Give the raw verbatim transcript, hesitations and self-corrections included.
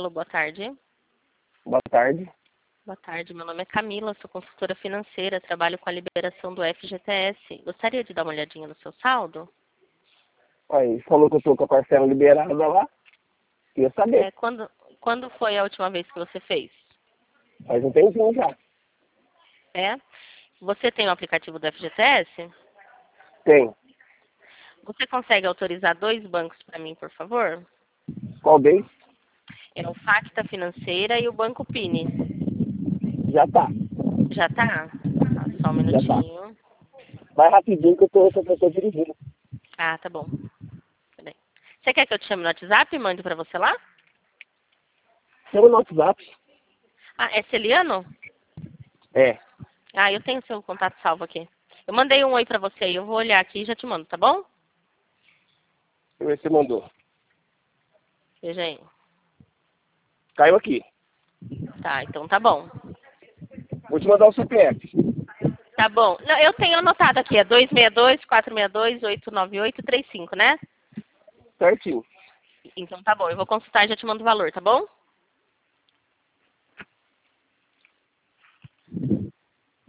Alô, boa tarde. Boa tarde. Boa tarde, meu nome é Camila, sou consultora financeira, trabalho com a liberação do F G T S. Gostaria de dar uma olhadinha no seu saldo? Aí, falou que eu tô com a parcela liberada lá. Queria saber. É, quando, quando foi a última vez que você fez? Faz um tempinho já. É? Você tem o aplicativo do F G T S? Tem. Você consegue autorizar dois bancos para mim, por favor? Qual bem? É o Facta Financeira e o Banco Pini. Já tá. Já tá? Tá, só um Já tá. minutinho. Vai rapidinho que eu tô, eu tô dirigindo. Ah, tá bom. Peraí. Você quer que eu te chame no WhatsApp e mande para você lá? Chama no WhatsApp. Ah, é Celiano? É. Ah, eu tenho seu contato salvo aqui. Eu mandei um oi pra você aí, eu vou olhar aqui e já te mando, tá bom? Deixa eu ver se você mandou. Veja aí. Caiu aqui. Tá, então tá bom. Vou te mandar o C P F. Tá bom. Não, eu tenho anotado aqui, é dois seis dois, quatro seis dois, oito nove oito, três cinco, né? Certinho. Então tá bom, eu vou consultar e já te mando o valor, tá bom?